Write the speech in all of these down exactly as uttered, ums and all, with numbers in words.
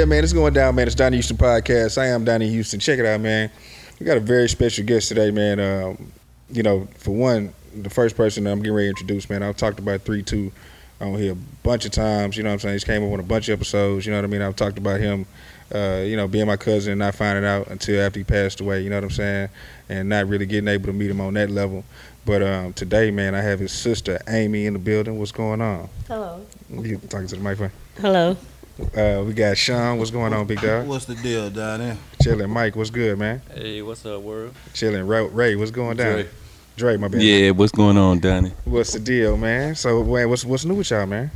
man, it's going down, man. It's Donnie Houston Podcast. I am Donnie Houston. Check it out, man. We got a very special guest today, man. Um, you know, for one, the first person that I'm getting ready to introduce, man, I've talked about three two on here a bunch of times. You know what I'm saying? He's came up on a bunch of episodes. You know what I mean? I've talked about him, uh, you know, being my cousin and not finding out until after he passed away. You know what I'm saying? And not really getting able to meet him on that level. But um, today, man, I have his sister, Amy, in the building. What's going on? Hello. You talking to the microphone? Hello. Uh, we got Sean. What's going on, big dog? What's the deal down there? Chilling. Mike, what's good, man? Hey, what's up, world? Chilling. Ray, Ray, what's going down? Dre. Dre, my bad. Yeah, what's going on, Donnie? What's the deal, man? So, man, what's what's new with y'all, man?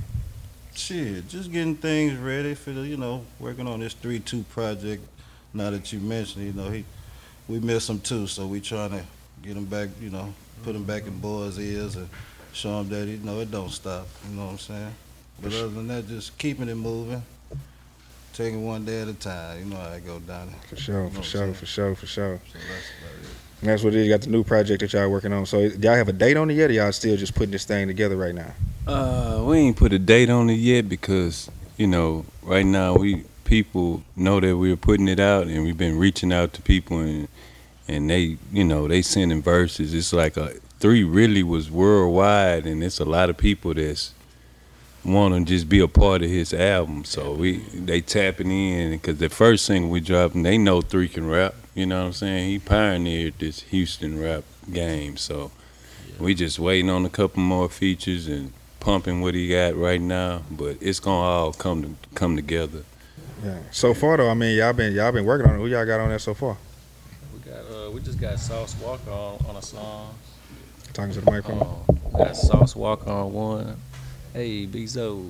Shit, just getting things ready for the, you know, working on this three two project. Now that you mentioned, you know, he, we miss him too, so we trying to get him back, you know, put him back in boys' ears and show him that, you know, it don't stop. You know what I'm saying? But other than that, just keeping it moving, taking one day at a time. You know how it go down there. For sure, You know for what sure, I'm for sure, for sure. So that's about it. And that's what it is. You got the new project that y'all working on. So, y'all have a date on it yet, or y'all still just putting this thing together right now? Uh, we ain't put a date on it yet because, you know, right now we people know that we're putting it out and we've been reaching out to people and and they, you know, they sending verses. It's like a three really was worldwide and it's a lot of people that's want to just be a part of his album. So we they tapping in because the first single we dropped, and they know three can rap. You know what I'm saying? He pioneered this Houston rap game. So we just waiting on a couple more features and pumping what he got right now. But it's gonna all come to, come together. Yeah. So far, though, I mean, y'all been y'all been working on it. Who y'all got on there so far? We got uh, we just got Sauce Walker on, on a song. Talking to the microphone. Um, we got Sauce Walker on one. Hey, Bezo.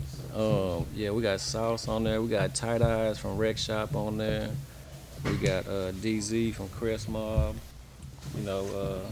Um, yeah, we got Sauce on there. We got Tight Eyes from Rec Shop on there. We got uh, D Z from Crest Mob. You know, uh,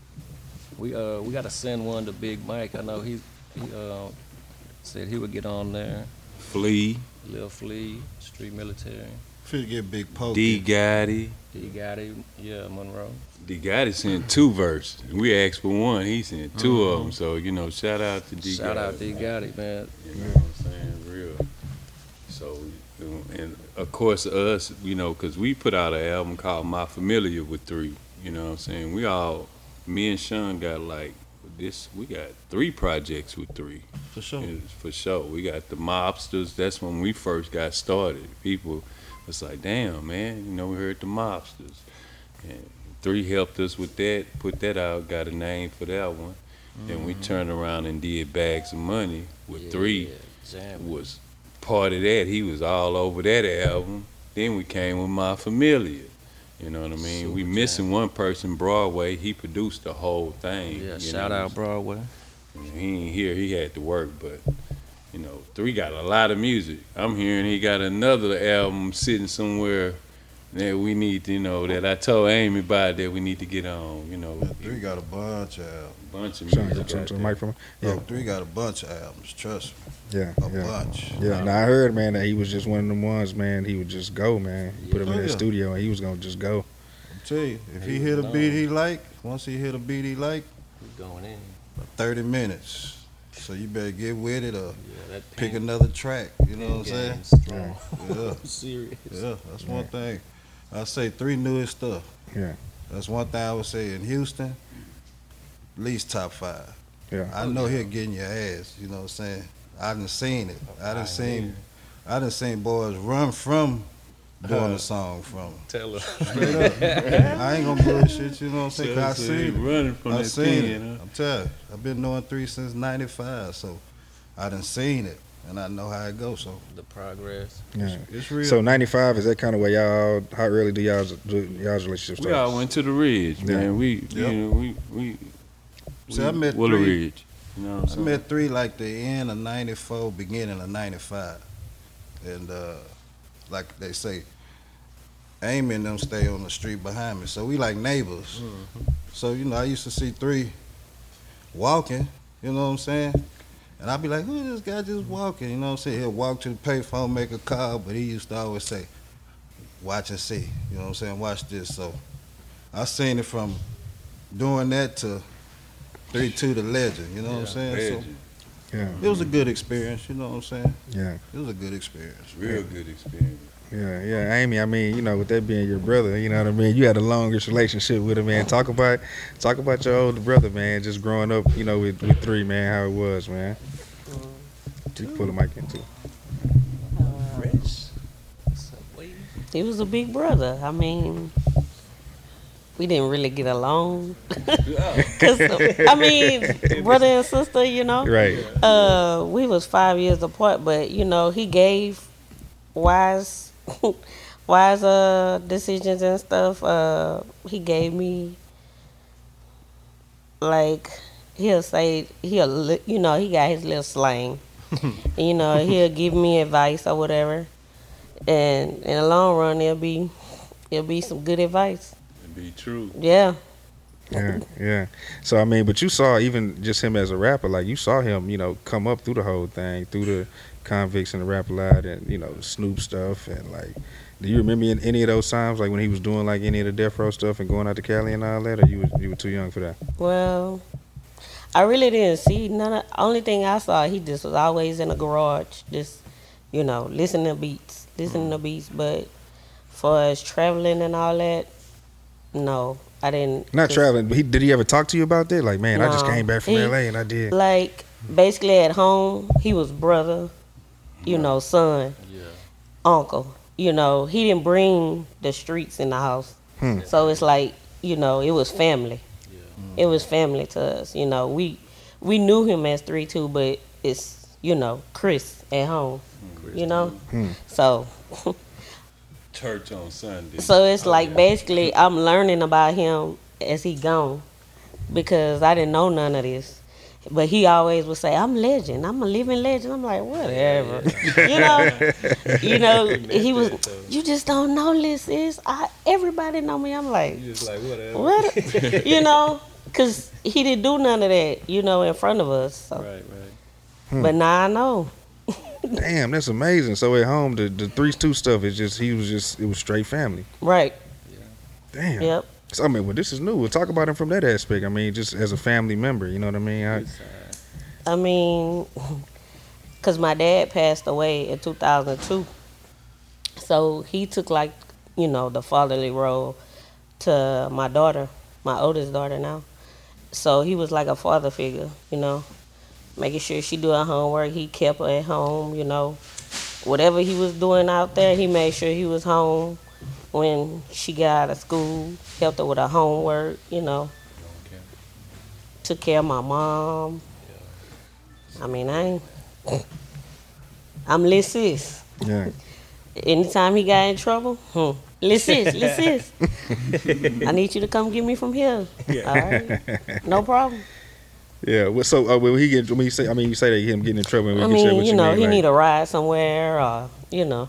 we uh we got to send one to Big Mike. I know he he uh, said he would get on there. Flea, Lil Flea, Street Military. Finna get Big Poke. D Gotti. D Gotti, yeah, Monroe. D Gotti sent two verses. We asked for one. He sent 2 Mhm. of them. So, you know, shout out to D Gotti. Shout out D Gotti, man. You know what I'm saying? Real. So, and of course, us, you know, because we put out an album called My Familiar with three. You know what I'm saying? We all, me and Sean got like this, we got three projects with three. For sure. It's for sure. We got the Mobsters. That's when we first got started. People was like, damn, man, you know, we heard the Mobsters. And three helped us with that, put that out, got a name for that one. Then Mm-hmm. we turned around and did Bags of Money with three. Jam. Was part of that. He was all over that album. Then we came with My Familiar. You know what I mean? Super we missing jam. one person, Broadway. He produced the whole thing. Yeah, you shout know? out Broadway. He ain't here. He had to work, but you know, three got a lot of music. I'm hearing he got another album sitting somewhere that we need to, you know, that I told Amy about that we need to get on. You know, Yeah, three got a bunch of albums. bunch of Sean, music. to out the there. microphone. Yeah. Yeah, Oh, three got a bunch of albums. Trust me, yeah, a yeah. bunch. Yeah, now I heard, man, that he was just one of them ones, man. He would just go, man. You put him in Oh, the yeah. studio, and he was gonna just go. I'm tell you, if he He hit a was beat known. he like, once he hit a beat he like, We going in. thirty minutes. So you better get with it or Yeah, that pick pen- another track. You know what I'm pen saying? game strong. Yeah, Serious. yeah. That's one thing. I say three newest stuff. Yeah. That's one thing I would say in Houston. At least top five. Yeah. I know he'll get in your ass. You know what I'm saying? I done seen it. I done seen. I done seen boys run from doing a song from him. Tell her. Straight up. I ain't gonna bullshit. You know what I'm saying? 'Cause I So- so seen he it. running from I that seen pen, it. huh? I'm telling you, I've been knowing three since ninety-five, so I done seen it, and I know how it goes. So The progress. Yeah. it's real. So ninety-five, is that kind of where y'all? How early do y'all do y'all's relationship We start? all went to the Ridge, Yeah. man. We, Yep. you know, we, we. See, we I met Willow three. Ridge. You know what I'm I saying? met three like the end of ninety-four, beginning of ninety-five, and uh, like they say, Amy and them stay on the street behind me, so we like neighbors. So you know, I used to see three walking. You know what I'm saying? And I'd be like, who is this guy just walking? You know what I'm saying? He'll walk to the payphone, make a call, but he used to always say, watch and see. You know what I'm saying? Watch this. So I seen it from doing that to three two the legend. You know what I'm saying? So Legend. Yeah. It was a good experience. You know what I'm saying? Yeah. It was a good experience. Real good experience. Yeah, yeah, Amy. I mean, you know, with that being your brother, you know what I mean. You had the longest relationship with him, man. Talk about, talk about your older brother, man. Just growing up, you know, with, with three, man. How it was, man. You pull the mic in too. He was a big brother. I mean, we didn't really get along. Cause I mean, brother and sister, you know. Right. Uh, we was five years apart, but you know, he gave wise, wise uh decisions and stuff. Uh, he gave me like he'll say he'll li- you know he got his little slang. You know, he'll give me advice or whatever, and in the long run, it'll be it'll be some good advice. It'd be true. Yeah. Yeah, yeah. So I mean, but you saw even just him as a rapper, like you saw him, you know, come up through the whole thing, through the Convicts and the Rap A Lot, and you know, the Snoop stuff, and like, do you remember in any of those times, like when he was doing like any of the Death Row stuff and going out to Cali and all that, or you was you were too young for that? Well, I really didn't see none of. Only thing I saw, he just was always in the garage, just you know, listening to beats, listening to beats. But for as traveling and all that, no, I didn't. Not just- traveling, but he, did he ever talk to you about that? Like, man, I just No. came back from He- L A and I did. Like basically at home, he was brother, you know, son, Yeah. uncle. You know, he didn't bring the streets in the house, Hmm. so it's like you know, it was family. Yeah. It was family to us. You know, we we knew him as three two, but it's you know Chris at home. You know, Hmm. so Church on Sunday. so it's Oh, like yeah. basically I'm learning about him as he gone because I didn't know none of this. But he always would say, "I'm legend. I'm a living legend." I'm like, whatever, you know. You know, he was. You just don't know this is. I everybody know me. I'm like, You just like whatever. what? You know, because he didn't do none of that. You know, in front of us. So. Right, right. Hmm. But now I know. Damn, that's amazing. So at home, the the three two stuff is just he was just it was straight family. Right. Damn. Yep. So, I mean, well, this is new. We'll talk about him from that aspect. I mean, just as a family member, you know what I mean? I, Good side. I mean, because my dad passed away in two thousand two. So he took, like, you know, the fatherly role to my daughter, my oldest daughter now. So he was like a father figure, you know, making sure she do her homework. He kept her at home, you know. Whatever he was doing out there, he made sure he was home when she got out of school, helped her with her homework, you know. Okay. Took care of my mom. I mean, I ain't. I'm Lil Sis. yeah. Anytime he got in trouble, hmm. Lil Sis, Lil Sis. I need you to come get me from here. All right. No problem. Yeah. Well, so uh, when he get when you say I mean you say that him getting in trouble. When I you say mean, what you you know, mean, he like, need a ride somewhere, or you know.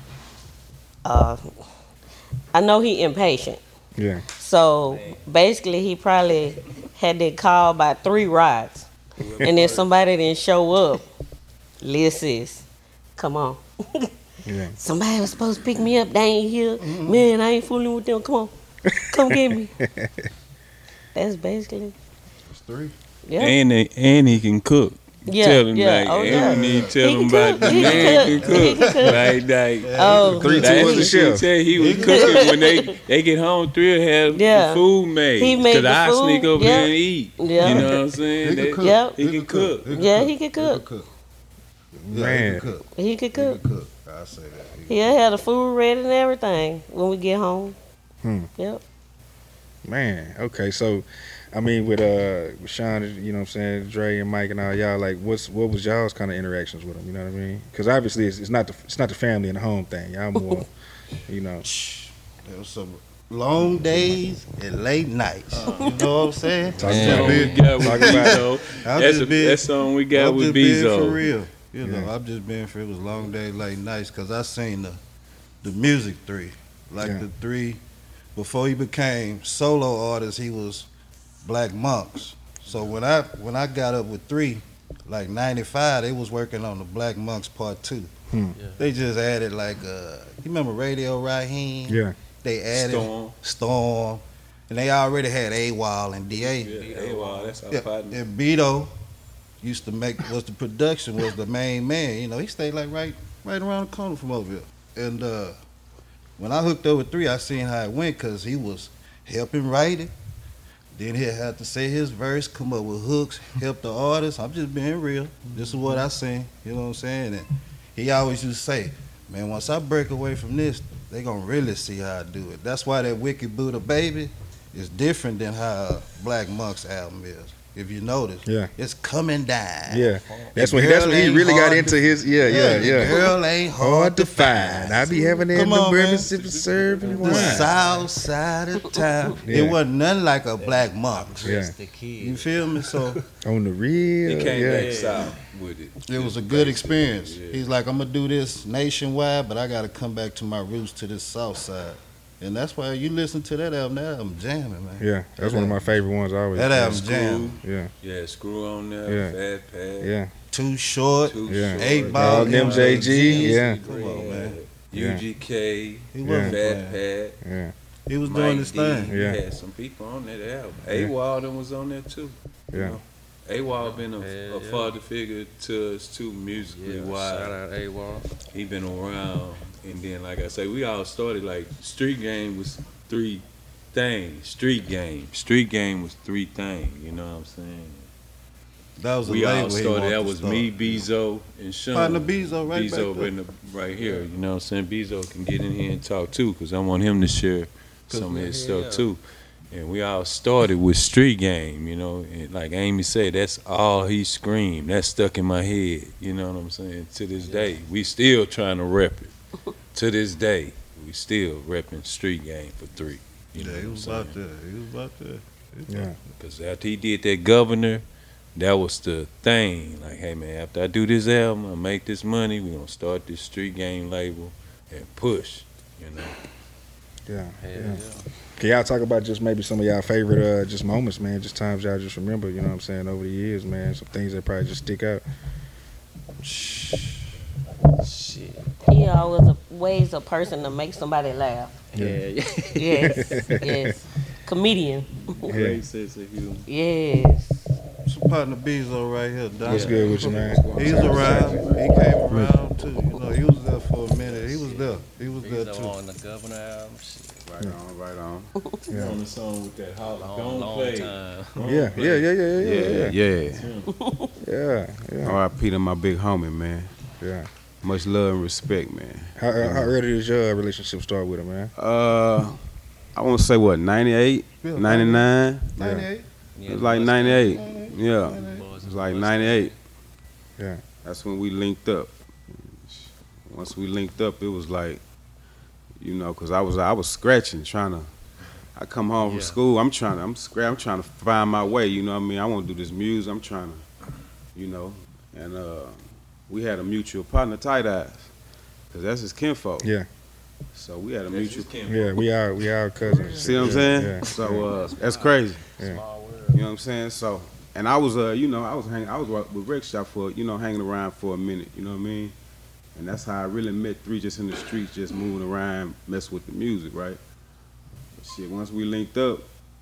Uh, I know he impatient. Yeah. So basically, he probably had to call about three rides, and if somebody didn't show up, Lil Sis, come on. Yeah. Somebody was supposed to pick me up. They ain't here. Man, I ain't fooling with them. Come on, come get me. That's basically, It's three. yeah. And they, and he can cook. Yeah, Tell him yeah, like, oh, and yeah. you need to tell He him can about cook, the he can man cook, can he cook. can cook. Like, like, Oh, Three, two That's was the what she chef. said. He was cooking when they they get home. Three will have Yeah. the food made. He made Cause the I food, sneak over yeah. there and eat. Yeah. You know what I'm saying? He They- can cook. Yep. He can cook. Yeah, he can He cook. cook. Yeah, Man. he can cook. He could He cook. can cook. I say that. He can He'll have the food ready and everything when we get home. Hmm. Yep. Man, okay, so I mean with uh with Sean, you know what I'm saying, Dre and Mike and all y'all, like what's what was y'all's kind of interactions with him, you know what I mean? Because obviously it's, it's not the it's not the family and the home thing. Y'all more, you know. There was some long days and late nights. You know what I'm saying? Talk That's about song we it. got with Talk about it. Bezo. I'm That's just a, being- that song we got I'm with just being for Bezo. real. You know, Yeah. I'm just being for it was long days, late nights, because I seen the the music three. Like Yeah. the three, before he became solo artist, he was Black Monks. So when I when I got up with three, like ninety-five, they was working on the Black Monks part two. Hmm. Yeah. They just added like uh you remember Radio Raheem? Yeah. They added Storm. Storm. And they already had AWOL and D A. Yeah, hey, wow, that's our Yeah, partner. and Beto. used to make was the production was the main man. You know, he stayed like right right around the corner from over here. And uh, when I hooked up with Three, I seen how it went because he was helping write it. Then he had to say his verse, come up with hooks, help the artist. I'm just being real. This is what I seen. You know what I'm saying? And he always used to say, man, once I break away from this, they gonna really see how I do it. That's why that Wicked Buddha Baby is different than how Black Monk's album is. If you notice, Yeah. it's coming down. Yeah, that's The when he, that's girl when he ain't really got hard into to- his. Yeah, yeah, the yeah. Girl ain't hard, Hard to find. I be having it in Come the on, man. breakfast, sipping, serving The wine. south side of town. Yeah. It wasn't nothing like a Black Monk. Yeah, The kid. You feel me? So on the real. He came yeah. back south with it. it was a good experience. Yeah. He's like, I'm gonna do this nationwide, but I gotta come back to my roots to this south side. And that's why you listen to that album, that album jamming, man. Yeah, that's one of my favorite ones. I always. That play. album Screw. jamming. Yeah, Yeah, Screw on there, Yeah. Fat Pat. yeah, Too short, Too Yeah. Short, eight ball, All them J G, yeah. Come on, man. Yeah. U G K, He Yeah. wasn't Fat playing. Pat, yeah, He was Mike doing his D. thing. He Yeah. had some people on that album. Yeah. AWOL them was on there too. You yeah. know? AWOL been a, Yeah, a yeah. father figure to us too, musically Yeah, wise. shout out A-Wall. He been around, and then like I say, we all started like Street Game was three things. Street Game, Street Game was three things. You know what I'm saying? That was a We all label he started. wanted That to was start. me, Bezo, and Sean. Partner Bezo right Bezo back there. right, in the, right here. You know what I'm saying? Bezo can get in here and talk too, because I want him to share some of his yeah, stuff yeah. too. And we all started with Street Game, you know. And like Amy said, that's all he screamed. That stuck in my head. You know what I'm saying? To this day, we still trying to rep it. To this day, we still repping Street Game for three. You know Yeah, he what was I'm about saying? there. He was about there. Yeah. Because after he did that Governor, that was the thing. Like, hey man, after I do this album, I make this money, we're gonna start this Street Game label and push, you know. Yeah, Hell yeah. yeah. Can y'all talk about just maybe some of y'all favorite uh, just moments, man? Just times y'all just remember, you know what I'm saying, over the years, man. Some things that probably just stick out. Shit. He always a, ways a person to make somebody laugh. Yeah, yeah. Yes, yes. Comedian. Great sense of humor. Yes. Some partner Bezo right here, Don. What's good with you, man? He's around. He came around too. You know, he was there for a minute. He was there. He was there Bezo too. on the Governor album. Shit. Right on, right on. Yeah. On the song with that hot Long, long time. Yeah, yeah, yeah, yeah, yeah, Yeah, yeah, yeah. yeah, yeah, R I P to my big homie, man. yeah. Much love and respect, man. How, uh, how early did your relationship start with him, man? Uh, I want to say what, ninety-eight, Yeah, ninety-nine? ninety-eight. It was like ninety-eight. Yeah, Boys it was like ninety-eight. Yeah. That's when we linked up. Once we linked up, it was like, you know, cause I was I was scratching, trying to. I come home from Yeah. school, I'm trying to, I'm scratching, I'm trying to find my way. You know what I mean? I want to do this music. I'm trying to, you know, and uh, we had a mutual partner, Tight Eyes, cause that's his kinfolk. Yeah. So we had a mutual. Yeah, we are we are cousins. See what I'm Yeah, saying? Yeah. So uh, that's crazy. Yeah. Small world. You know what I'm saying? So, and I was, uh, you know, I was hanging, I was with Rick Shop for, you know, hanging around for a minute. You know what I mean? And that's how I really met Three, just in the streets, just moving around, messing with the music, right? But shit, once we linked up,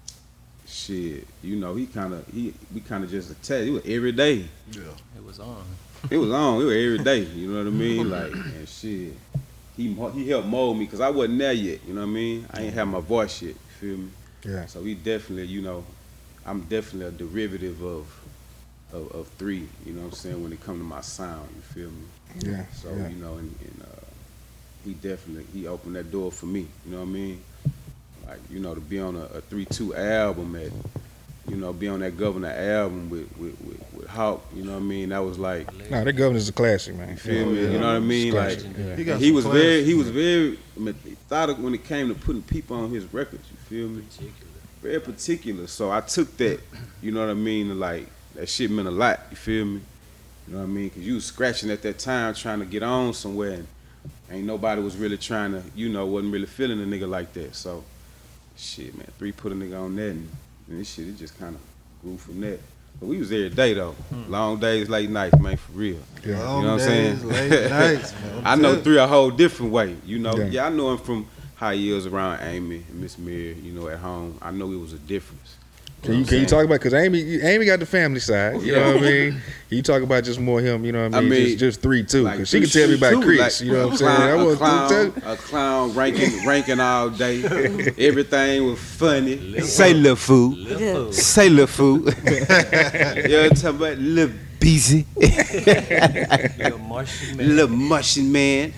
shit, you know, he kind of, he, we kind of just attached. It was every day. Yeah. It was on. It was on. It was every day. You know what I mean? Like, and shit, he he helped mold me because I wasn't there yet. You know what I mean? I ain't have my voice yet. You feel me? Yeah. So he definitely, you know, I'm definitely a derivative of, of of Three. You know what I'm saying? When it comes to my sound, you feel me? Yeah. So yeah. you know, and, and uh, he definitely he opened that door for me. You know what I mean? Like, you know, to be on a, a three two album at, you know, be on that Governor album with with, with with Hawk. You know what I mean? That was like, No, that governor's a classic, man. you feel me? You know what I mean? Like, Classic, yeah. He got he some was class. very he was very methodic when it came to putting people on his records. You feel me? Very particular. So I took that, you know what I mean, like, that shit meant a lot, you feel me? You know what I mean? Because you was scratching at that time trying to get on somewhere, and ain't nobody was really trying to, you know, wasn't really feeling a nigga like that. So, shit, man, Three put a nigga on that, and, and this shit, it just kind of grew from that. But we was every day, though. Long days, late nights, man, for real. Yeah. Long You know what I'm days, saying? late nights, man. I know Three a whole different way, you know. Yeah. Yeah, I know him from how he was around Amy and Miss Mir, you know, at home. I know it was a difference. Can you, can you talk about, because Amy Amy got the family side, you know what I mean? Can you talk about just more him, you know what I I mean? mean, just, just three, two, because Like, she can three tell me about shoes, Chris, like, you know what I'm a saying? I clown, a want to tell clown, a clown ranking, ranking all day. Everything was funny. Say little fool. Yeah. Say little fool. You know, talking about little busy, Little Martian man. little Martian man.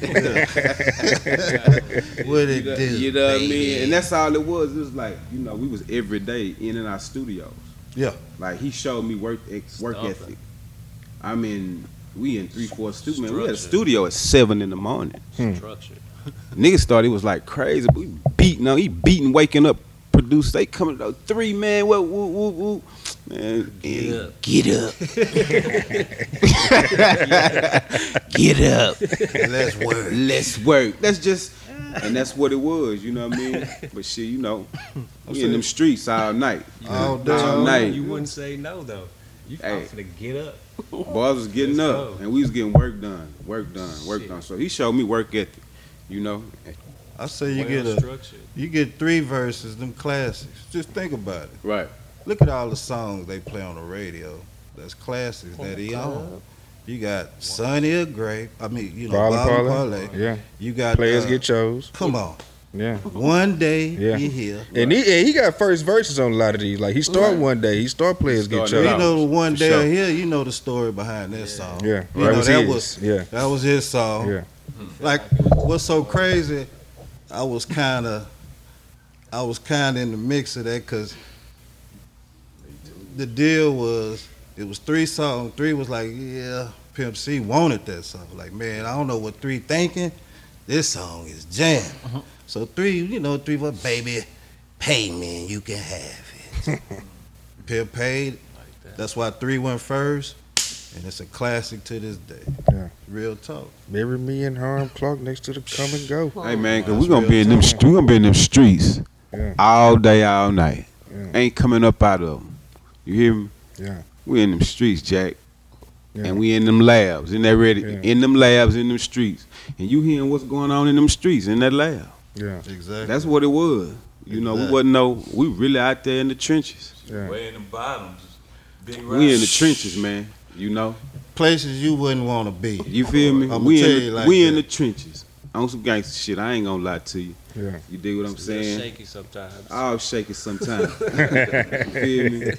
What You it know, do? you know what I mean? baby? And that's all it was. It was like, you know, we was every day in and out studios. Yeah. Like he showed me work ex- work Stumping. ethic. I mean, we in three, four studio. Man, we had a Structure. studio at seven in the morning. Structure. Niggas thought it was like crazy, but we beating on, he beating, waking up, produce. They coming out three man, what, woo, woo, woo. Man, Get eh, up. get up, get up. Let's work. Let's work. That's just, and that's what it was. You know what I mean? But shit, you know, we in them streets all night. All day, all all night. You wouldn't say no though. You Hey. hey. to get up. Boys was getting Let's up, go. and we was getting work done, work done, work Shit. done. So he showed me work ethic. You know, I say you Well get a structured. you get three verses, them classics. Just think about it. right? Look at all the songs they play on the radio. That's classics that he own. You got Sonny a Grape. I mean, you know, Ball Bob and and Parlay. Parlay. Yeah. You got Players uh, get chose. Come on, Yeah. one day Yeah. you here. And he and he got first verses on a lot of these. Like he start Right. one day, he start players get Started You chose. out. know the one For day sure. here. You know the story behind that song. Yeah. You That know was that his. was Yeah. that was his song. Yeah. Like what's so crazy? I was kind of, I was kind of in the mix of that because the deal was it was three songs. Three was like, yeah, Pimp C wanted that song. Like, man, I don't know what Three thinking. This song is jam. So Three, you know, Three was baby, pay me and you can have it. Pimp paid. Like that. That's why Three went first, and it's a classic to this day. Yeah. Real talk. Marry me and Harm Clark next to the come and go. Hey man, cause That's we gonna be real in them, talk. we gonna be in them streets Yeah. all day, all night. Yeah. Ain't coming up out of them. You hear me? Yeah. We in them streets, Jack, Yeah. and we in them labs, and they ready Yeah. in them labs, in them streets, and you hearing what's going on in them streets, in that lab. Yeah. Exactly. That's what it was. You know, we Exactly. wasn't no, we really out there in the trenches. Yeah. Way in the bottom, just big We in the trenches, man. You know, Places you wouldn't want to be. you feel me? I'ma we tell in the, you like we in that. the trenches. On some gangster shit. I ain't gonna lie to you. Yeah. You dig what I'm It's a little saying? shaky sometimes. I'll shake it sometimes. You feel me?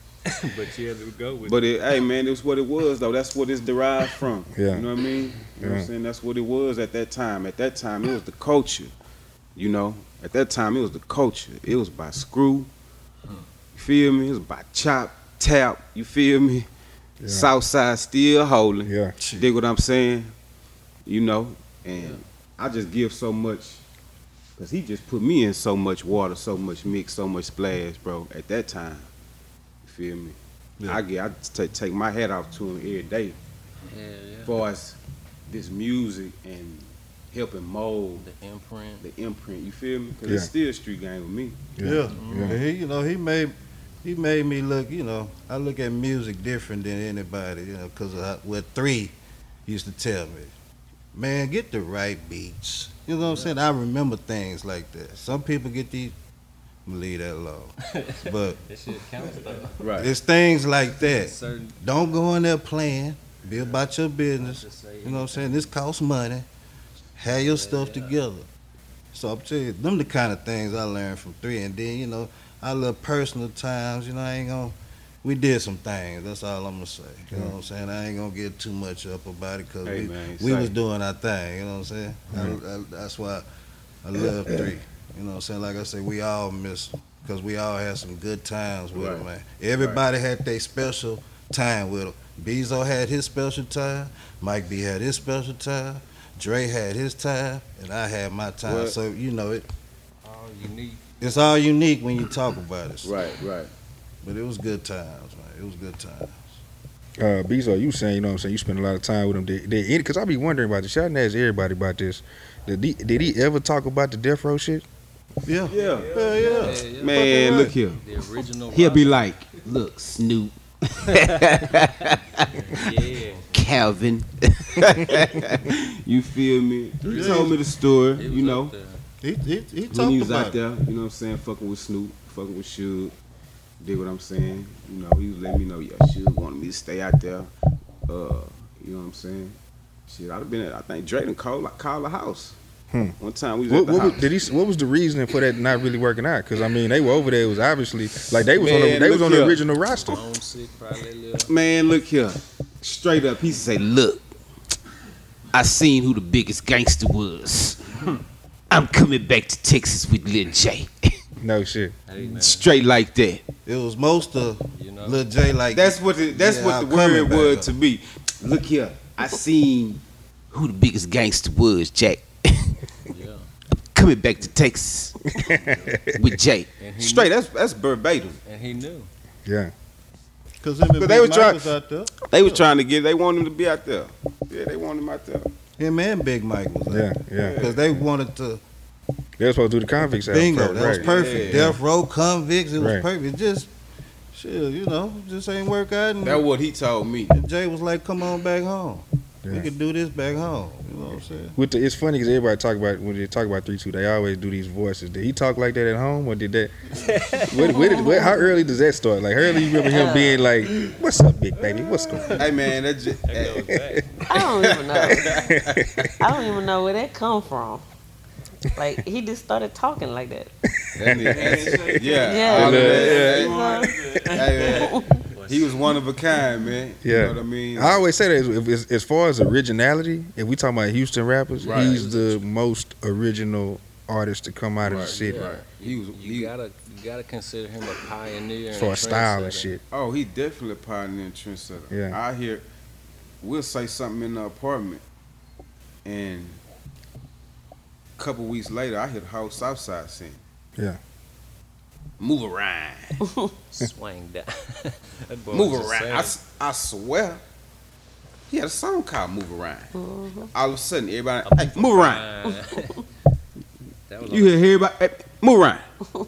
But you have to go with But it, hey man, it was what it was though. That's what it's derived from. Yeah. You know what I mean? You know what Yeah. I'm saying? That's what it was at that time. At that time it was the culture. You know? At that time it was the culture. It was by Screw. You feel me? It was by Chop, Tap, you feel me? Yeah. Southside still holding. Yeah. Dig what I'm saying? You know? And I just give so much because he just put me in so much water, so much mix, so much splash, bro, at that time. You feel me? Yeah. I get I take take my hat off to him every day Yeah, yeah. as far as this music and helping mold The imprint. the imprint. You feel me? Because Yeah. it's still street game with me. Yeah. Yeah. And he, you know, he made he made me look. You know, I look at music different than anybody. You know, because what Three used to tell me, man, get the right beats. You know what I'm saying? I remember things like that. Some people get these. I'm gonna leave that alone. But That shit counts though. Right. it's things like that. Certain. Don't go in there playing. Be about your business. Just say You know what I'm saying? This costs money. Have your stuff together. So I'm telling you, them the kind of things I learned from Three. And then, you know, our little personal times, you know, I ain't gonna, we did some things. That's all I'm gonna say. You know what I'm saying? I ain't gonna get too much up about it because Hey, we, man, we say. was doing our thing. You know what I'm saying? I, I, that's why I love Three. You know what I'm saying? Like I said, we all miss because we all had some good times with Right. him, man. Everybody had their special time with him. Bezo had his special time. Mike B had his special time. Dre had his time, and I had my time. Well- so you know it. all unique. It's all unique when you talk about it. Right, right. But it was good times, man. It was good times. Uh, Bezo, you saying, you know what I'm saying, you spend a lot of time with him. Did, did any, cause I be wondering about this. Y'all didn't ask everybody about this. Did he, did he ever talk about the Death Row shit? Yeah. Yeah. Yeah, yeah. Yeah, yeah. Man, right. look here. The original. He'll be rock. like, look, Snoop, Yeah. Calvin. You feel me? He told me the story, It was you know. up there. He, he, he When talked he was about out it. there, you know what I'm saying, fucking with Snoop, fucking with Suge. Dig what I'm saying? You know, he was letting me know, yeah, Suge wanted me to stay out there. Uh, you know what I'm saying? Shit, I'd have been at, I think Drake and called, called the house. Hmm. One time we was What, at the what house. was, did he? What was the reasoning for that not really working out? Because I mean, they were over there. It was obviously like they was on the, Man, they was look on the here. original roster. Homesick, probably a little. Man, look here. Straight up, he say, look, I seen who the biggest gangster was. I'm coming back to Texas with Lil J. No shit. Hey, man. Straight like that. It was most of You know? Lil J like That's what the, that's Yeah, what I'm the coming word back was up. to me. Look here, I seen who the biggest gangster was, Jack. Yeah. Coming back to Texas with Jay. And he Straight, that's that's verbatim. And he knew. Yeah. Because him and But Big they was Mike try- was out there. They was trying to get, they wanted him to be out there. Yeah, they wanted him out there. Him and Big Mike was out Yeah. there. Yeah. Because they wanted to They were supposed to do the convicts album bingo. first, That was right. perfect. Yeah. Death Row Convicts. It was Right. perfect. Just shit, you know, just ain't work out. And, That's what he told me. and Jay was like, "Come on back home. We Yeah. can do this back home." You know what I'm saying? With the, it's funny because everybody talk about when they talk about three two, they always do these voices. Did he talk like that at home, or did that? where, where did, where, how early does that start? Like early, you remember him being like, "What's up, big baby? What's going on?" Hey man, that just, That goes back. I don't even know. I don't even know where that come from. Like he just started talking like that. that nigga- yeah, Yeah. all of Yeah. that. Hey, man, he was one of a kind, man. You Yeah. know what I mean? I always say that if, as, as far as originality, if we talking about Houston rappers, Right. he's the most original artist to come out of the Right, city right. He was. You He, gotta, you gotta consider him a pioneer. as far and as style and trendsetter. shit. oh, he definitely a pioneer and trendsetter. Yeah. I hear, we'll say something in the apartment, and a couple weeks later, I hit the whole Southside scene. Yeah. Move around. Swang down. That boy Move was just around. saying. I, s- I swear. He had a song called Move Around. All of a sudden, everybody, hey, move around. That was You hear everybody, hey, move around.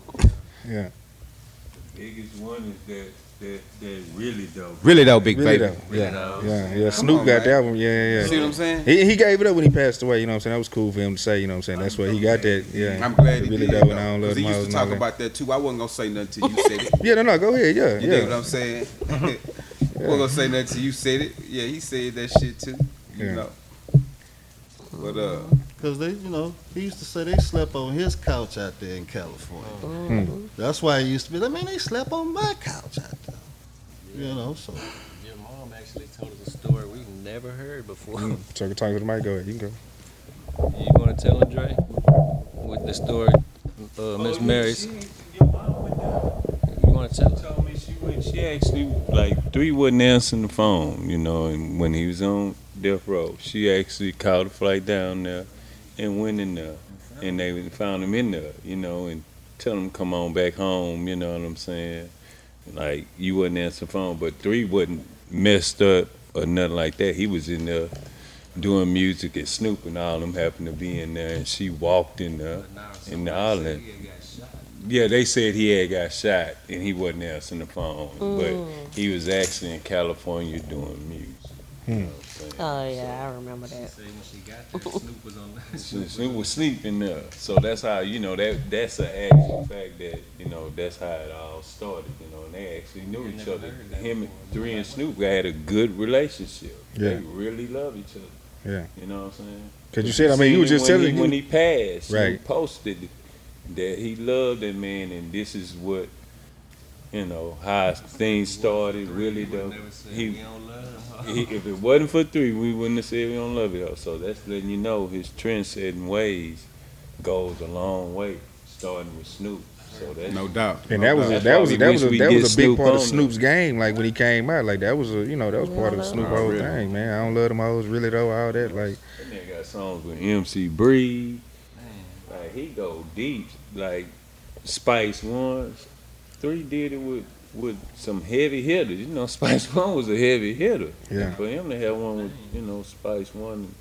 Yeah. Biggest one is that that that really though. Really though, big Really baby. though. Yeah. though. Yeah. Yeah. Come Snoop on, got man. that one. Yeah. Yeah. See Yeah. what I'm saying? He, he gave it up when he passed away. You know what I'm saying? That was cool for him to say. You know what I'm saying? That's why he got that. Yeah. I'm glad he really did. though, Though, and I don't love 'cause he them used hoes to and talk all that. about that too. I wasn't gonna say nothing till you said it. Yeah. No. No. Go ahead. Yeah. You Yeah. dig what I'm saying? I wasn't gonna say nothing till you said it. Yeah, he said that shit too. You Yeah. know. But uh, Because they, you know, he used to say they slept on his couch out there in California. Hmm. That's why he used to be. I mean, they slept on my couch out there. You know, so Your mom actually told us a story we never heard before. Mm. So I can talk to the mic. Go ahead. You can go. You want to tell him, Dre? With the story, uh, Miss Mary's. Your mom went down. You want to tell She him? told me she went. She actually like three wasn't answering the phone, you know, and when he was on death row, she actually called a flight down there and went in there, and they found him in there, you know, and tell him come on back home, you know what I'm saying? Like you wouldn't answer the phone, but three wasn't messed up or nothing like that. He was in there doing music and Snoop and all them happened to be in there, and she walked in there in the island. Yeah, they said he had got shot and he wasn't answering the phone, but he was actually in California doing music. You know what I'm saying? Oh yeah, I remember that. Say when she got there, Snoop was on that. So Snoop was sleeping there, so that's how you know that that's an actual fact that you know that's how it all started. You know, and they actually knew You each never other. heard that Him, before. Three and Snoop had a good relationship. Yeah. They really love each other. Yeah. You know what I'm saying? Cause you said, I mean, you seen were him just when telling he, when you. he passed, Right. he posted that he loved that man, and this is what you know how things started. Really though, Never said he, we don't love him. he if it wasn't for three, we wouldn't have said we don't love it. So that's letting you know his trend setting ways goes a long way, starting with Snoop. So that's no doubt. And No that was a, doubt. that was a, why we that was a, wish we that get was a big Snoop part of on Snoop's game. Like when he came out, like that was a you know that was part of the Snoop Oh, whole really? thing, man. I don't love them hoes really though. All that like That nigga got songs with M C Breed. Like he go deep. Like Spice One, Three did it with with some heavy hitters. You know, Spice One was a heavy hitter. Yeah. And for him to have one with you know Spice One,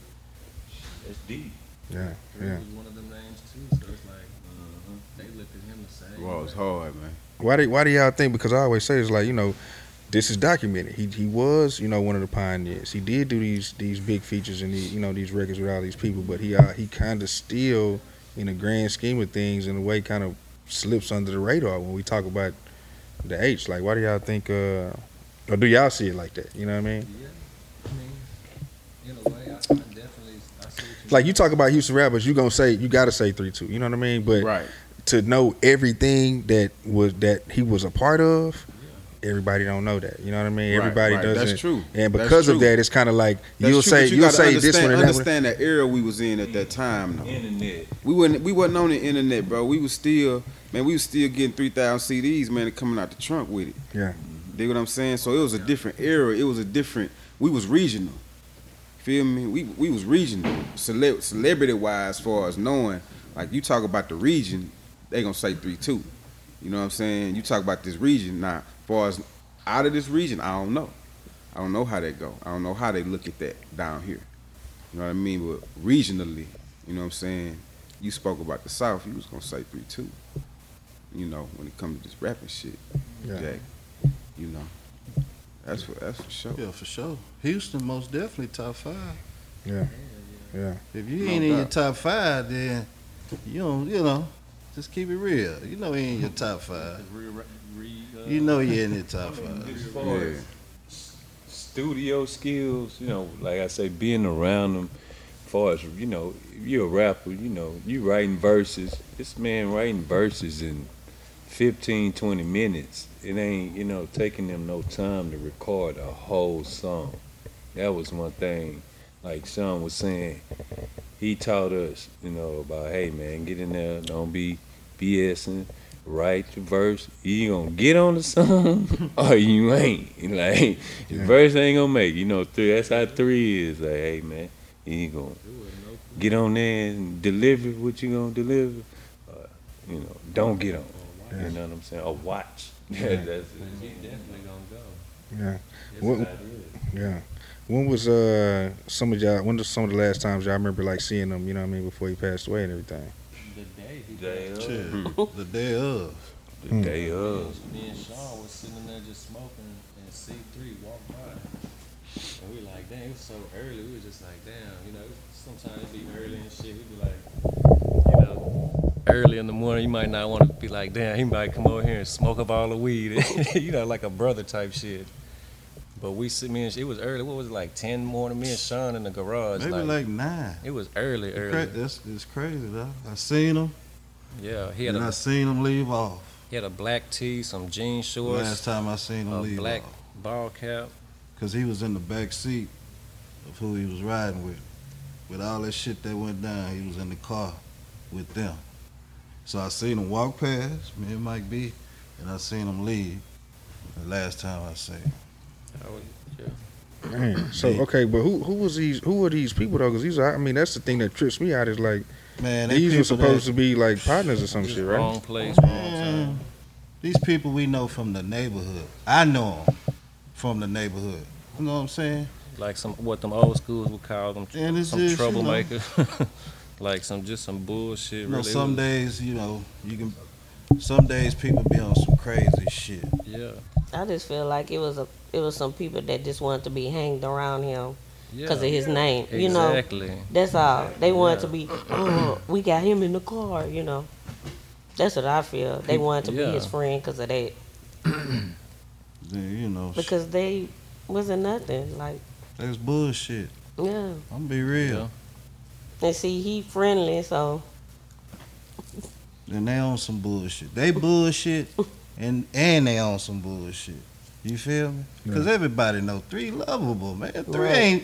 that's deep. yeah He yeah. was one of them names too, so it's like they looked at him the same. Well, it's hard, man. Why do why do y'all think? Because I always say it's like you know, this is documented. He he was you know one of the pioneers. He did do these these big features and these, you know these records with all these people, but he uh, he kind of still in the grand scheme of things in a way kind of slips under the radar when we talk about the H? Like, why do y'all think, uh, or do y'all see it like that? You know what I mean? Yeah, I mean, in a way, I, I definitely I see what you Like, you talk about Houston rappers, you gonna say, you gotta say three two. You know what I mean? But Right. to know everything that was that he was a part of, everybody don't know that. You know what I mean? Right, Everybody right. doesn't. That's true. And That's because of true. that, it's kind of like That's you'll true, say but you you'll gotta say this understand, one and that one. understand the era we was in at that time, though. Internet. We wasn't we wasn't on the internet, bro. We was still man, we was still getting three thousand C Ds, man, and coming out the trunk with it. Yeah. Dig what I'm saying? So it was a different era. It was a different. We was regional. Feel me? We we was regional, Cele- celebrity wise, as far as knowing. Like you talk about the region, they gonna say three two. You know what I'm saying? You talk about this region now. As far as out of this region, I don't know. I don't know how they go. I don't know how they look at that down here. You know what I mean? But regionally, you know what I'm saying? You spoke about the South. You was gonna say three two. You know, when it comes to this rapping shit, Yeah. Jack. You know, that's for that's for sure. Yeah, for sure. Houston most definitely top five. Yeah. Yeah. If you No ain't in your doubt. top five, then you don't, you know, just keep it real. You know he in your top five. re, re, re, uh, You know he in your top five. As far Yeah. as studio skills, you know, like I say, being around them, as far as, you know, if you're a rapper, you know, you writing verses. This man writing verses in fifteen, twenty minutes. It ain't, you know, taking them no time to record a whole song. That was one thing, like Sean was saying, he taught us, you know, about, hey man, get in there, don't be BSing, write the verse. You gonna get on the song or you ain't. Like, the Yeah. verse ain't gonna make, you know, three, that's how three is. Like, hey man, you gonna get on there and deliver what you gonna deliver. Uh, you know, don't get on. Yeah. You know what I'm saying? Or watch. Yeah. That's But it. he definitely gonna go. Yeah. That's What- how it is. Yeah. When was uh some of y'all? When was some of the last times y'all remember like seeing him? You know what I mean? Before he passed away and everything. The day he Day passed of. Shit. The day of. The Hmm. day Me of. and- Me and Sean was sitting there just smoking, and C three walked by. And we like, damn, it was so early. We was just like, damn, you know, sometimes it be early and shit. We'd be like, you know, early in the morning, you might not want to be like, damn, he might come over here and smoke up all the weed. You know, like a brother type shit. But we sit, me and it was early. What was it, like ten morning? Me and Sean in the garage. Maybe like nine. it was early, Cra- early. That's it's crazy though. I seen him Yeah, he had and I a seen him leave off. he had a black tee, some jean shorts, Last time I seen him a leave black off. ball cap. Cause he was in the back seat of who he was riding with. With all that shit that went down, he was in the car with them. So I seen him walk past, me and Mike B, and I seen him leave. The last time I seen him. I was- yeah. Man. So okay, but who who was these? Who are these people though? Because these are. I mean, that's the thing that trips me out is like Man, they these were people supposed that, to be like partners or some shit, right? Wrong place, wrong time. Man, these people we know from the neighborhood. I know them from the neighborhood. You know what I'm saying? Like some what them old schools would call them, And it's some just, you know- troublemakers. Like some just some bullshit. You know, really. some It was- days, you know, you can. Some days people be on some crazy shit. Yeah, I just feel like it was a it was some people that just wanted to be hanged around him yeah. because of his name. You know, Exactly. that's all. They wanted Yeah. to be. Oh, we got him in the car. You know, that's what I feel. They wanted to Yeah. be his friend because of that. Then, you know, Because they wasn't nothing. Like, that's bullshit. yeah. I'm be real. Yeah. And see, he friendly, so And they on some bullshit. They bullshit, and and they on some bullshit. You feel me? Because everybody know three lovable, man. Three Right. ain't.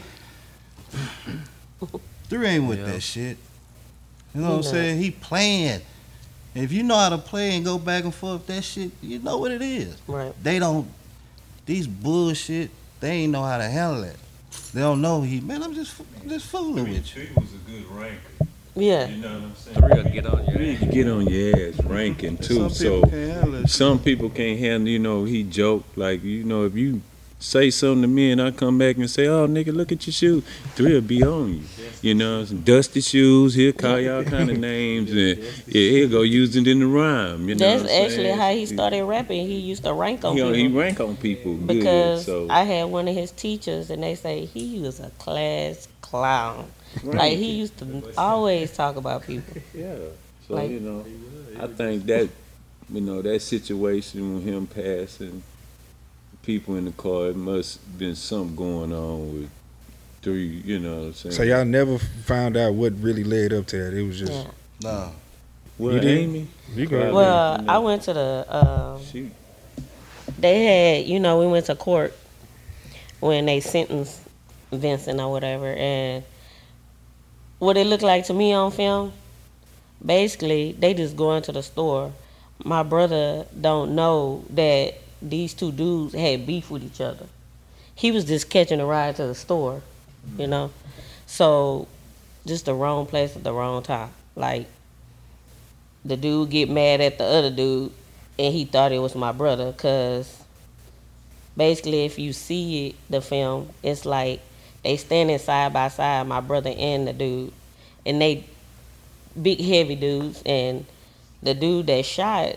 Three ain't with Yeah. that shit. You know what I'm He saying? He playing. If you know how to play and go back and forth, that shit, you know what it is. right. They don't. These bullshit. They ain't know how to handle it. They don't know he. Man, I'm just I'm just fooling with you. Three was a good ranker. Yeah. You know what I'm saying? Three will get on your Three ass. can get on your ass ranking too. Some So people can't handle it. some people can't handle, you know, he joke. Like, you know, if you say something to me and I come back and say, oh, nigga, look at your shoes, Three will be on you. You know, some dusty shoes, he'll call y'all kind of names, and yeah, he'll go use it in the rhyme. You know That's what I'm actually saying? how he started rapping. He used to rank on He, people. he rank on people good, Because so I had one of his teachers, and they say he was a class clown. Like, he used to always talk about people. yeah. So Like- you know, I think that you know, that situation with him passing, people in the car, it must been something going on with three, you know what I'm saying? So y'all never found out what really led up to that. It was just Yeah. Nah. well, You did? Amy, you go. Probably. Well, you know. I went to the. Um, she, they had, you know, we went to court when they sentenced Vincent or whatever, and what it looked like to me on film, basically they just go into the store. My brother don't know that these two dudes had beef with each other. He was just catching a ride to the store, you know. So, just the wrong place at the wrong time. Like, the dude get mad at the other dude, and he thought it was my brother, cause basically, if you see it, the film, it's like they standing side by side, my brother and the dude, and they big heavy dudes, and the dude that shot,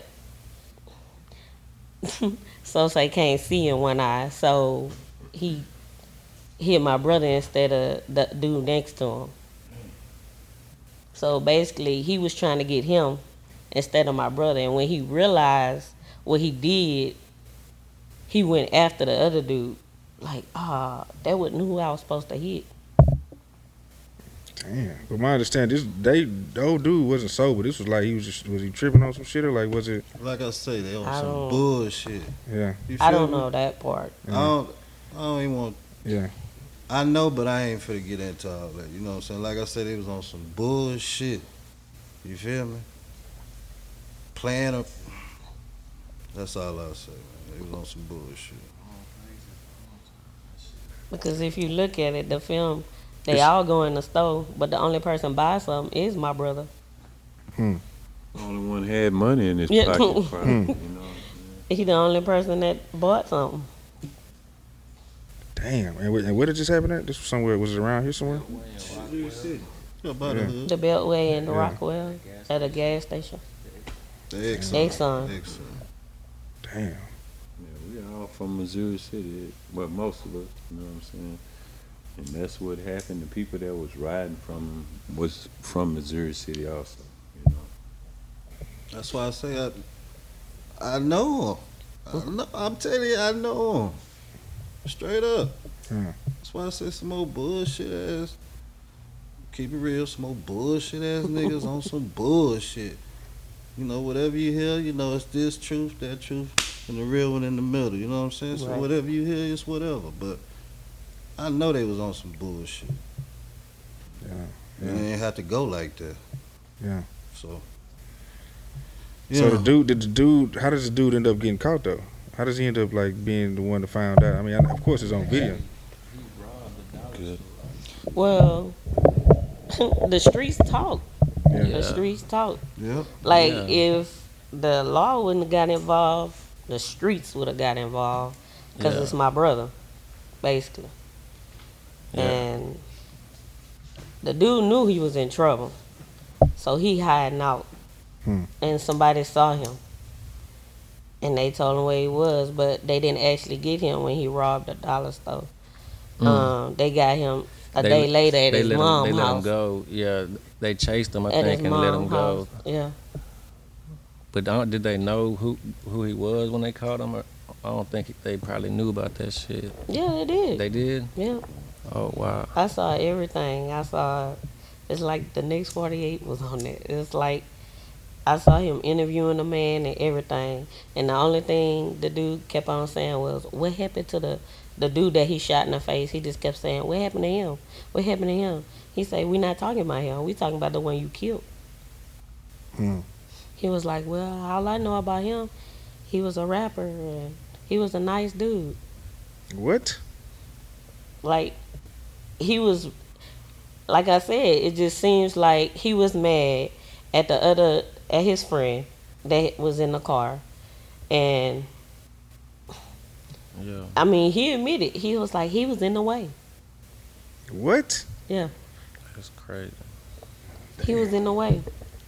so say can't see in one eye, so he hit my brother instead of the dude next to him. So basically, he was trying to get him instead of my brother, and when he realized what he did, he went after the other dude. Like, ah, that wasn't who I was supposed to hit. Damn. But my understanding, this they the old dude wasn't sober. This was like he was just was he tripping on some shit or like was it? Like I say, they on I some don't- bullshit. Yeah, You I feel don't me? know that part. I don't. I don't even want. yeah. I know, but I ain't finna get into all that. You know what I'm saying? Like I said, they was on some bullshit. You feel me? Playing up. That's all I say, man. They was on some bullshit. Because if you look at it, the film, they It's- all go in the store, but the only person buy something is my brother. only one had money in his Yeah. pocket, probably, you know. He the only person that bought something. Damn. And, where- and where did this happen at? This was somewhere. Was it around here somewhere? Yeah, about the Yeah. hood. The Beltway in the Yeah. Rockwell at a gas station. The Exxon. Exxon. Exxon. Damn. Yeah, we all from Missouri City, well, most of us, you know what I'm saying? And that's what happened. The people that was riding from was from Missouri City also, you know. That's why I say I. I know him. I know, I'm telling you, I know him. Straight up. Hmm. That's why I said some old bullshit ass. Keep it real, some old bullshit ass niggas on some bullshit. You know, whatever you hear, you know, it's this truth, that truth, and the real one in the middle. You know what I'm saying? So Right. whatever you hear, it's whatever. But I know they was on some bullshit. Yeah. And Yeah. it ain't have to go like that. Yeah. So. So Yeah. the dude, did the dude? How does the dude end up getting caught though? How does he end up like being the one that found out? I mean, I- of course it's on video. Good. Well, the streets talk. Yeah. The streets talk. Yep. Like, Yeah. if the law wouldn't have got involved, the streets would have got involved. Because Yeah. it's my brother, basically. Yeah. And the dude knew he was in trouble. So he hiding out. Hmm. And somebody saw him. And they told him where he was, but they didn't actually get him when he robbed the dollar store. Mm. Um, they got him a They- day later at they his let him, mom's they let him house. go. Yeah, they chased him, I At think, his and let him mom's go. house. Yeah. But don't, did they know who who he was when they caught him? Or, I don't think they probably knew about that shit. Yeah, they did. They did? yeah. Oh, wow. I saw everything. I saw, it's like the next forty-eight was on it. It's like, I saw him interviewing the man and everything. And the only thing the dude kept on saying was, what happened to the, the dude that he shot in the face? He just kept saying, what happened to him? What happened to him? He said, we not talking about him. We talking about the one you killed. Hmm. He was like, well, all I know about him, he was a rapper and he was a nice dude. What? Like, he was, like I said, it just seems like he was mad at the other, at his friend that was in the car. And, Yeah. I mean, he admitted, he was like, he was in the way. What? Yeah, That's crazy. he was in the way.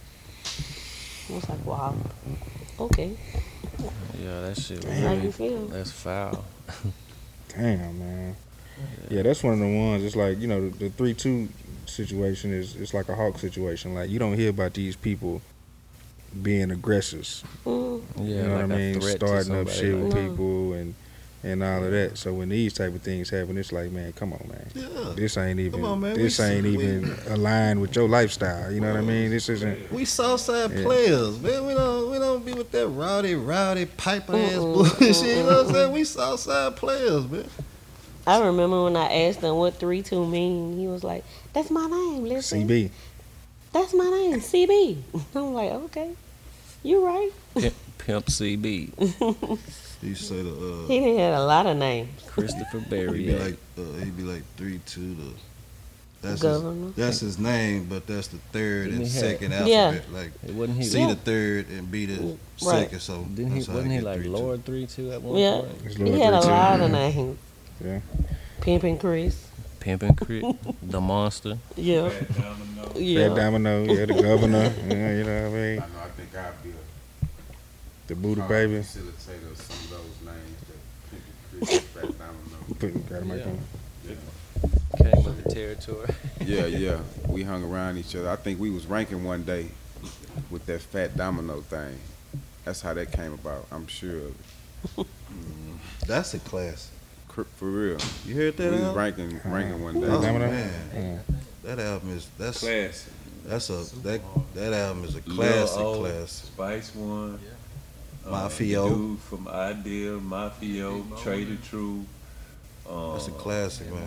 I was like, wow, okay, Yeah, that shit was how really, you feel? that's foul. Damn, man. Yeah, that's one of the ones. It's like, you know, the, the three two situation is it's like a hawk situation. Like, you don't hear about these people being aggressors. Mm. Yeah, You know like what I a mean? threat to Starting up somebody, shit like- with No. people and and all of that. So when these type of things happen, it's like, man, come on, man. Yeah. This ain't even on, man. this We- ain't we- even aligned with your lifestyle. You know what I mean? This isn't. We Southside Yeah. players, man. We don't we don't be with that rowdy, rowdy, piper ass Mm-mm, bullshit. You know what I'm mm-mm. saying? We Southside players, man. I remember when I asked him what three two mean. He was like, "That's my name. Listen, C B. that's my name, C B." I'm like, "Okay, you right." Pimp, Pimp C B, He say the uh, He done had a lot of names. Christopher he Berry. be like uh, he be like three two to. That's his, Governor. that's his name, but that's the third and Didn't he have- second Yeah. alphabet. Like It wasn't he? C Yeah. the third and B the Right. second. So Didn't he? that's how I Wasn't he get like three, two. Lord three two at one Yeah. point? It's He Lord had a three two. lot of names. Yeah. Pimpin' Chris. Pimpin' Crit, the monster. Yeah. Fat Yeah. Domino. Yeah, the governor. Yeah, you know what I mean? I know. I think I'd be a The Buddha hard baby. facilitator of some of those names that Pimpin' Chris, Fat Domino. Put, got a mic Yeah. on. Came with the territory. Yeah, yeah. We hung around each other. I think we was ranking one day with that Fat Domino thing. That's how that came about. I'm sure of it. That's a class. Cr- For real. You heard We that was album? ranking, ranking one day. Oh Domino? man, Yeah. that album is that's Class. that's a that that album is a classic Lil O, class. Spice One. uh, Mafio. the dude from Ideal, Mafio, Trader True. Uh, That's a classic, man.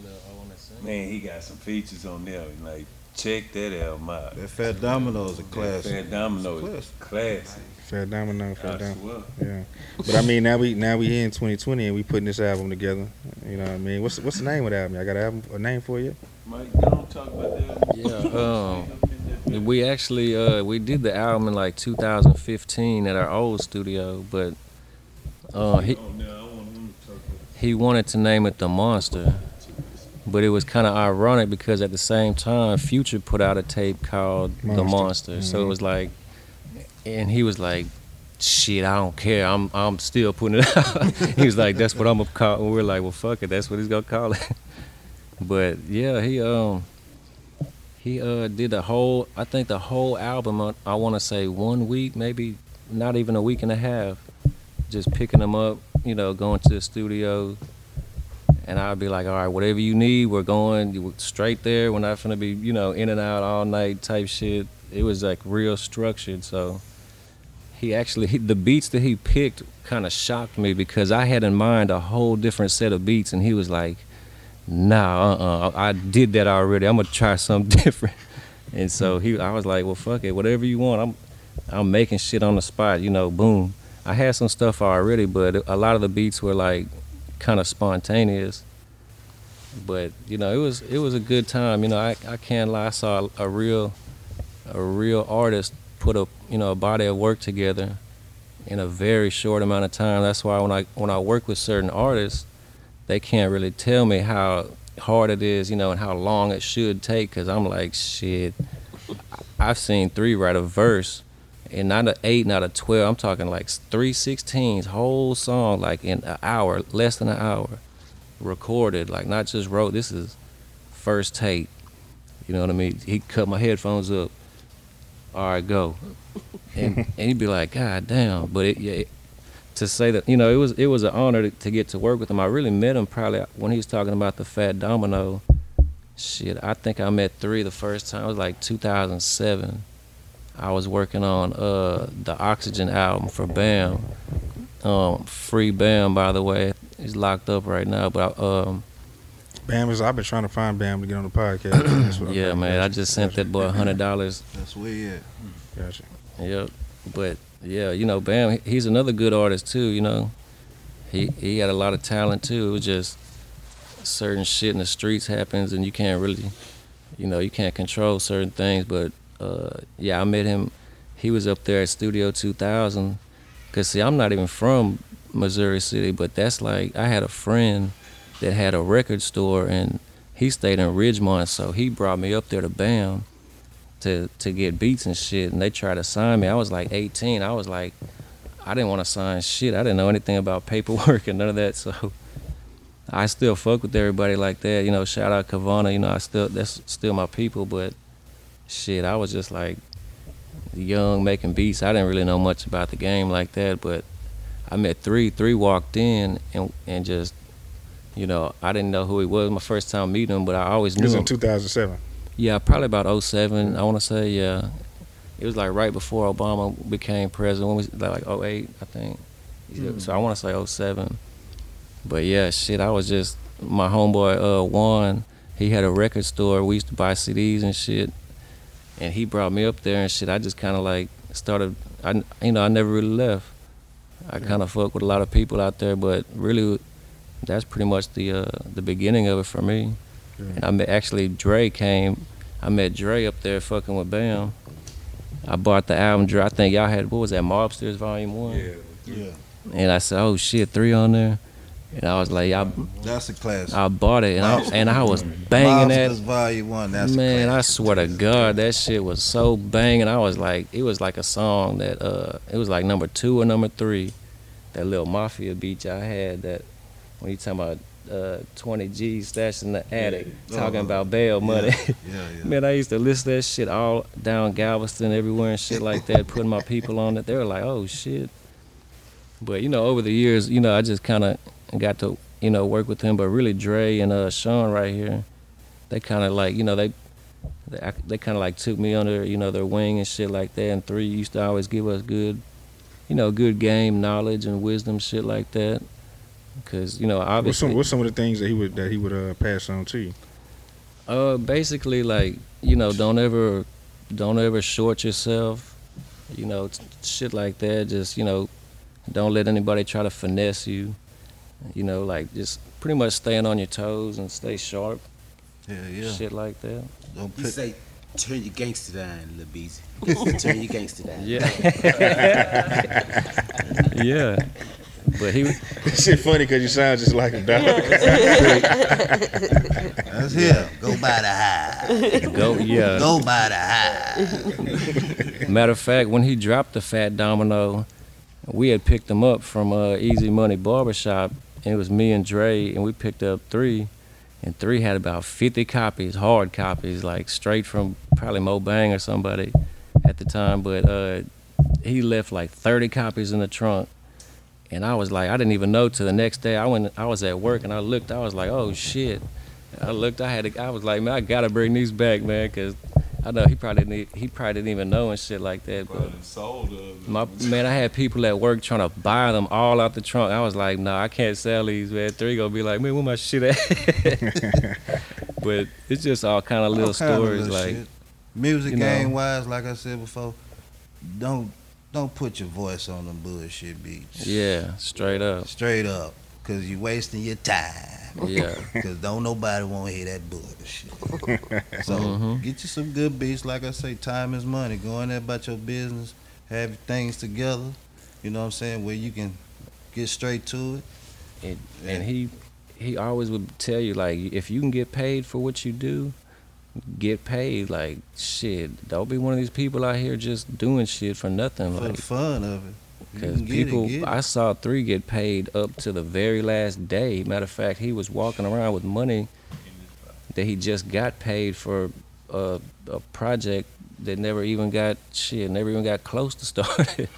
Man, he got some features on there. Like, check that album out. That Fat Domino is a classic. Fat Domino It's is classic. Fat Domino. Fat I Domino. swear. Yeah. But I mean, now we now we here in twenty twenty and we putting this album together. You know what I mean? What's what's the name of the album? I got an album, a name for you? Mike, don't talk about that. Yeah, um, we actually uh, we did the album in like two thousand fifteen at our old studio, but uh, he Oh, no, I want him to talk about he wanted to name it The Monster, but it was kind of ironic because at the same time Future put out a tape called The Monster. Monster, so it Mhm. was like, and he was like, "Shit, I don't care. I'm I'm still putting it out." He was like, "That's what I'm gonna call." And we're like, "Well, fuck it. That's what he's gonna call it." But yeah, he um he uh did the whole. I think the whole album. uh, I want to say one week, maybe not even a week and a half. Just picking them up, you know, going to the studio, and I'd be like, "All right, whatever you need, we're going you- straight there. We're not gonna be, you know, in and out all night type shit." It was like real structured. So he actually he, the beats that he picked kind of shocked me because I had in mind a whole different set of beats, and he was like, "Nah, uh-uh, I did that already. I'm gonna try something different." And so he, I was like, "Well, fuck it, whatever you want. I'm, I'm making shit on the spot. You know, boom." I had some stuff already, but a lot of the beats were like kind of spontaneous. But you know, it was it was a good time. You know, I I can't lie. I saw a, a real a real artist put a you know a body of work together in a very short amount of time. That's why when I when I work with certain artists, they can't really tell me how hard it is, you know, and how long it should take. Cause I'm like, shit. I've seen three write a verse, and not a eight, not a twelve. I'm talking like three sixteens, whole song, like in an hour, less than an hour, recorded. Like not just wrote. This is first take. You know what I mean? He cut my headphones up. All right, go. And, and he'd be like, God damn. But it, yeah, it, to say that, you know, it was it was an honor to, to get to work with him. I really met him probably when he was talking about the Fat Domino. Shit, I think I met Three the first time. It was like two thousand seven. I was working on uh, the Oxygen album for Bam. Um, free Bam, by the way. He's locked up right now, but I, um, Bam is. I've been trying to find Bam to get on the podcast. That's what I'm yeah, doing. man, I Gotcha. just sent that boy a hundred dollars. That's where he at. Gotcha. Yep. But yeah, you know, Bam, he- he's another good artist too. You know, he he had a lot of talent too. It was just certain shit in the streets happens, and you can't really, you know, you can't control certain things. But uh, yeah, I met him. He was up there at Studio two thousand. Cause see, I'm not even from Missouri City, but that's like I had a friend that had a record store, and he stayed in Ridgemont, so he brought me up there to Bam to to get beats and shit, and they tried to sign me. I was like eighteen. I was like, I didn't want to sign shit. I didn't know anything about paperwork and none of that. So I still fuck with everybody like that. You know, shout out Kavana. You know, I still that's still my people. But shit, I was just like, young making beats. I didn't really know much about the game like that, but I met Three. Three walked in and and just, you know, I didn't know who he was my first time meeting him, but I always It knew was him. in two thousand seven. Yeah, probably about oh seven, I want to say, yeah. It was like right before Obama became president, when we, like oh eight, I think. Mm-hmm. So I want to say oh seven. But yeah, shit, I was just, my homeboy uh, Juan, he had a record store. We used to buy C Ds and shit. And he brought me up there and shit. I just kind of like started, I, you know, I never really left. I kind of fuck with a lot of people out there, but really, that's pretty much the uh, the beginning of it for me. Yeah. And I met, actually, Dre came. I met Dre up there fucking with Bam. I bought the album, Dre. I think y'all had, what was that, Mobsters Volume one? Yeah. Yeah, And I said, oh shit, Three on there? And I was like, I, that's a classic. I bought it, and I, and I was banging that. Mobsters Volume One. That's Man, a I classic. swear to God, that shit was so banging. I was like, it was like a song that, uh, it was like number two or number three. That little Mafia beat y'all had, that when you talking about uh, twenty G's stashed in the attic, talking Uh-huh. about bail money. Yeah, yeah, yeah. Man, I used to list that shit all down Galveston, everywhere and shit like that, putting my people on it. They were like, oh shit. But, you know, over the years, you know, I just kind of got to, you know, work with him. But really, Dre and uh, Sean right here, they kind of like, you know, they they, they kind of like took me under, you know, their wing and shit like that. And Three used to always give us good, you know, good game knowledge and wisdom, shit like that. Because, you know, What's obviously, some What's some of the things that he would that he would uh, pass on to you? uh, basically, like, you know, don't ever, don't ever short yourself, you know, t- shit like that. Just, you know, don't let anybody try to finesse you. You know, like, just pretty much staying on your toes and stay sharp, Yeah, yeah. shit like that. Don't He put, say, turn your gangster down, Lil Beezy. Turn your gangster down. Yeah. Yeah. But he, Shit funny because you sound just like him, dog. that's here. Go by the high. go, yeah. Go by the high. Matter of fact, when he dropped the Fat Domino, we had picked him up from uh, Easy Money Barbershop, and it was me and Dre, and we picked up Three, and Three had about fifty copies, hard copies, like straight from probably Mo Bang or somebody at the time, but uh, he left like thirty copies in the trunk. And I was like, I didn't even know till the next day. I went, I was at work and I looked. I was like, oh shit. I looked. I had. To, I was like, man, I gotta bring these back, man, because I know he probably didn't. He probably didn't even know and shit like that. But my man, I had people at work trying to buy them all out the trunk. I was like, nah, I can't sell these, man. Three gonna be like, man, where my shit at? But it's just all kind of little All kind of stories, little like. shit. Music you know. game wise, like I said before, don't don't put your voice on them bullshit beats. Yeah, straight up. Straight up, cause you wasting your time. Yeah. Cause don't nobody want to hear that bullshit. So Mhm. get you some good beats. Like I say, time is money. Go in there about your business, have things together. You know what I'm saying? Where you can get straight to it. And, Yeah. and he he always would tell you, like, if you can get paid for what you do, get paid. Like, shit, don't be one of these people out here just doing shit for nothing. For Like, the fun of it. You because can get it, people, get it. I saw Three get paid up to the very last day. Matter of fact, he was walking around with money that he just got paid for a, a project that never even got shit, never even got close to started.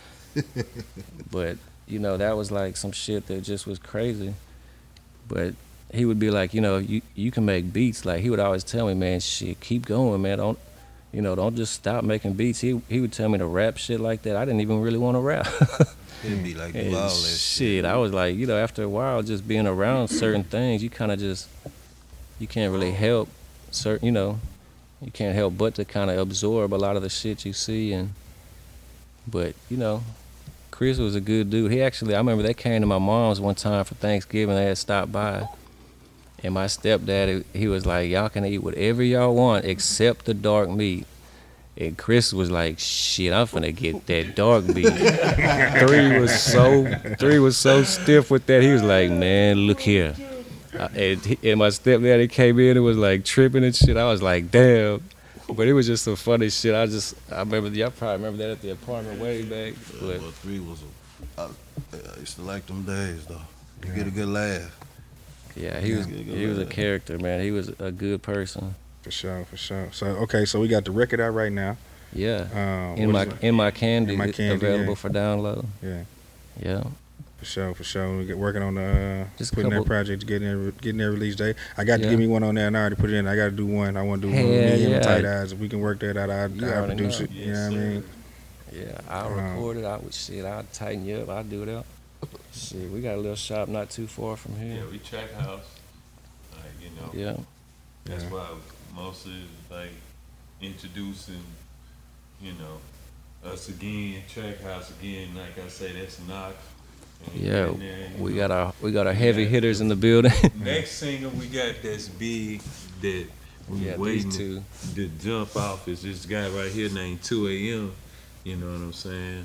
But you know, that was like some shit that just was crazy. But he would be like, you know, you you can make beats. Like, he would always tell me, man, shit, keep going, man. Don't, you know, don't just stop making beats. He he would tell me to rap shit like that. I didn't even really want to rap. It'd be like do And all that shit, I was like, you know, after a while, just being around certain things, you kind of just, you can't really help certain, you know, you can't help but to kind of absorb a lot of the shit you see. And, but, you know, Chris was a good dude. He actually, I remember they came to my mom's one time for Thanksgiving. They had stopped by. And my stepdad, he was like, y'all can eat whatever y'all want except the dark meat. And Chris was like, shit, I'm finna get that dark meat. Three was so Three was so stiff with that. He was like, man, look here. Uh, and, he- and my stepdad, he came in and was like tripping and shit. I was like, damn. But it was just some funny shit. I just, I remember, y'all probably remember that at the apartment way back. shit. But Well, three was a, I, I used to like them days though. You get a good laugh. yeah, he was he was a character, man. He was a good person. For sure, for sure. So okay, so we got the record out right now. Yeah. Um, In what my is it? in my candy, In My Candy, available yeah. for download. Yeah. Yeah. For sure, for sure. We get working on the uh, Just a putting couple- that project, getting there, getting their release date. I got to Yeah. give me one on there, and I already put it in. I got to do one. I want to do one with Hell me and yeah. Tight Eyes. If we can work that out, I You I already produce know. it. You know what I mean? Yeah, I'll Um, record it. I would shit. I'll tighten you up. I'll do it up. Shit, we got a little shop not too far from Yeah, here. we track house. Like, you know, Yeah. that's Yeah. why mostly like introducing, you know, us again, track house again. Like I say, that's Knox. And Yeah. in there, you We know. got our we got our heavy Yeah. hitters in the building. Next single we got that's big that we Yeah, waiting these two. to jump off is this guy right here named two A.M. You know what I'm saying?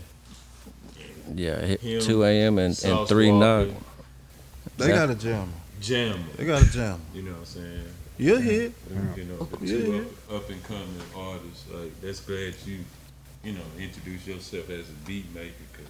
Yeah, hit Him, two A M and, and Sauce three Walker, knock. They got a jam. Jammer. They got a jam. You know what I'm saying? You're here. You know, the Yeah, two yeah. up, up and coming artists. Like that's glad you, you know, introduce yourself as a beat maker.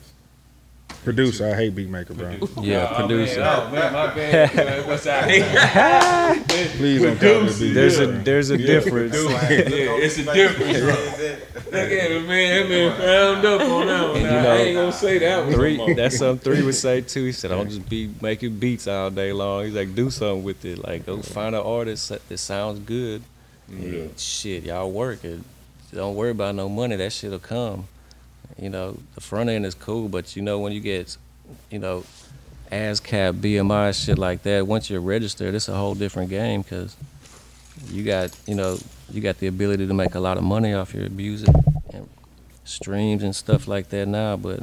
Cause Producer, I hate Beatmaker, bro. Yeah, oh, producer. Man, oh man, my bad. What's out here? Please don't call me a beat There's a maker. there's a difference. yeah, it's a difference. Look at it, man. That man frowned up on that one. And Now, you know, I ain't gonna say that one. no Three, more. that's something Three would say too. He said, "Don't just be making beats all day long." He's like, "Do something with it. Like, go find an artist that that sounds good. Yeah. And shit, y'all work it. Don't worry about no money. That shit'll come. You know, the front end is cool, but you know when you get, you know, ASCAP, B M I, shit like that. Once you're registered, it's a whole different game because you got, you know, you got the ability to make a lot of money off your music and streams and stuff like that now. But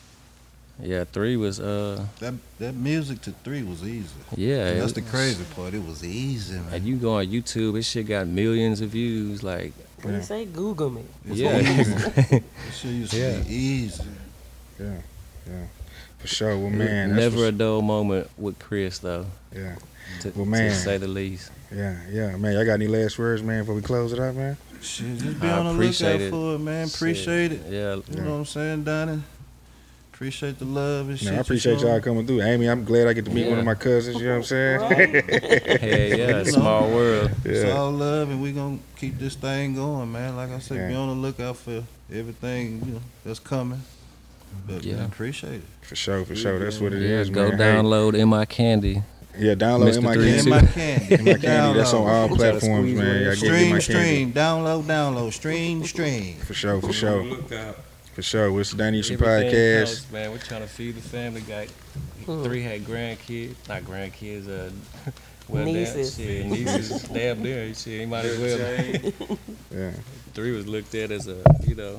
yeah, Three was uh That that music to three was easy. yeah. And that's it the was- crazy part. It was easy, man. And you go on YouTube, this shit got millions of views. Like, What do you say? Google me. It's yeah. easy. That shit used to Yeah. be easy. Yeah, yeah, for sure. Well, man, that's Never a what's- dull moment with Chris though. yeah, To, Well, man. to say the least. yeah, yeah, man. Y'all got any last words, man, before we close it out, man? Shit, just be I on the appreciate lookout it. for it, man. Shit. Appreciate it. Yeah. You know what I'm saying, Donnie? Appreciate the love and shit. Man, I you appreciate showing. y'all coming through. Amy, I'm glad I get to meet one Yeah. of my cousins. You know what I'm saying? Hey, yeah, You know. small world. It's Yeah. all love, and we gonna keep this thing going, man. Like I said, be Yeah. on the lookout for everything you know that's coming. But Yeah. man, appreciate it. For sure, for sure. That's what it is, Yeah, go man. Hey, download In My Candy. yeah, download Mister in my three In candy. my candy, In my candy. That's on Download. all Try to platforms, squeeze man. one in. Y'all get In Stream, My Candy. stream, download, download, stream, stream. For sure, for Be on sure, the lookout. for sure. It's the Danny Houston Everything Podcast. counts, man. We're trying to feed the family. Got Three had grandkids, not grandkids. Uh, well, Nieces. Damn, shit, nieces. Damn there, shit. He might as well. Yeah, Three was looked at as a, you know,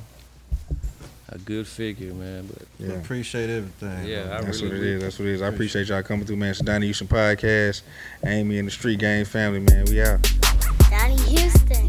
a good figure, man. But yeah. Appreciate everything. Yeah, bro. I That's really what it would. is. That's what it is. I appreciate y'all coming through, man. It's the Danny Houston Podcast. Amy and the Street Gang family, man. We out. Donnie Houston.